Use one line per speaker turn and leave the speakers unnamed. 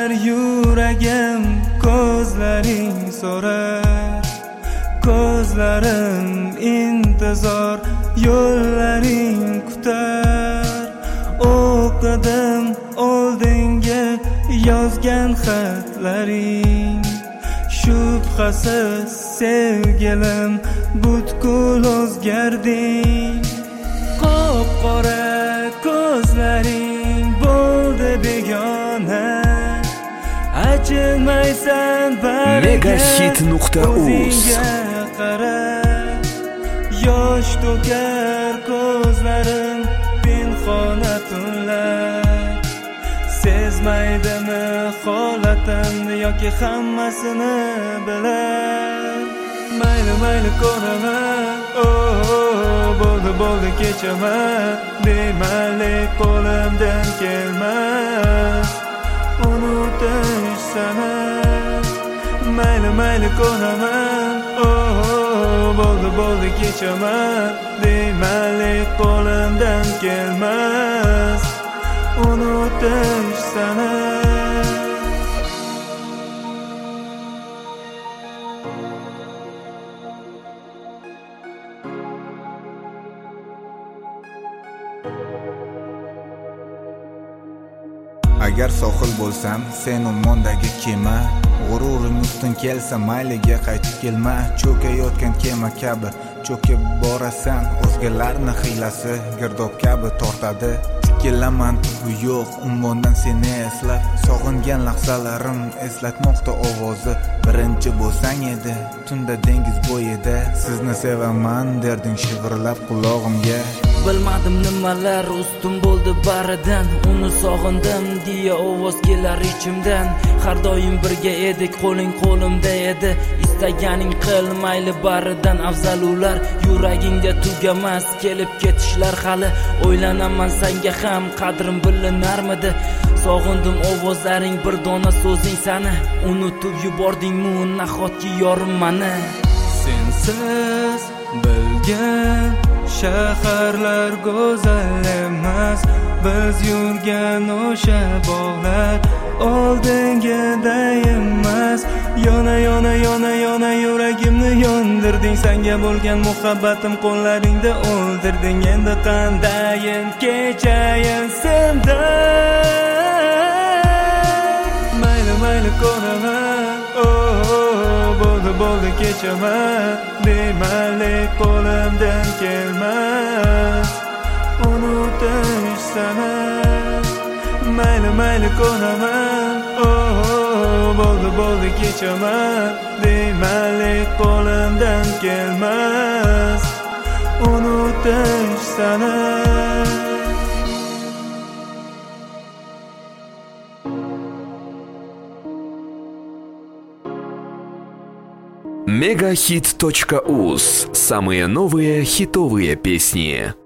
kelar yuragim, ko'zlaring so'rar. Ko'zlarim intizor, yo'llaring kutar. O'qidim oldinga yozgan xatlaring. Shubhasiz sevgilim, butkul o'zgarding. Qop-qora ko'zlaring bo'ldi begona. Achinmaysan bariga, o'zingga qara. Yosh to'kar ko'zlarim pinhona tunlar. Sezmaydimi holatimni yoki hammasini bilar. Mayli mayli ko'raman, bo'ldi kechaman. Deymalik qo'limdan kelmas unutish seni. Mayli ko'raman, bo'ldi kechaman. Deymalik qo'limdan kelmas unutish seni.
Agar sohil bo'lsam, sen ummondagi kema. G'ururing ustun kelsa, mayliga qaytib kelma. Cho'kayotgan kema kabi cho'kib borasan. O'zgalarni hiylasi girdob kabi tortadi. Tikilaman bu yo'q ummondan seni eslab. Sog'ingan lahzalarim eslatmoqda ovozi. Birinchi bo'lsang edi tunda dengiz bo'yida. Sizni sevaman derding shivirlab qulog'imga.
Bilmadim nimalar ustim bo'ldi baridan. Uni sog'indim deya ovoz kelar ichimdan. Har doim birga edik, qo'ling qo'limda edi. Istaganing qil, mayli baridan afzal ular. Yuragingda tugamas kelib ketishlar hali. O'ylanaman senga ham qadrim bilinarmidi? Sog'indim ovozlaring, bir dona so'zing sani. Unutib yubordingmi nahotki yorim mani?
Sensiz bilgan shaharlar go'zal emas. Biz yurgan o'sha bog'lar oldingida emas. Yona yuragimni yondirding. Senga bo'lgan muhabbatim qo'llaringda o'ldirding. Endi qandayin kechayin sendan. Mayli ko'raman, bo'ldi kechaman. Deymalik qo'limdan kelmas unutish seni. Mayli ko'raman, bo'ldi kechaman. Deymalik qo'limdan kelmas unutish seni.
Megahit.uz. Самые новые хитовые песни.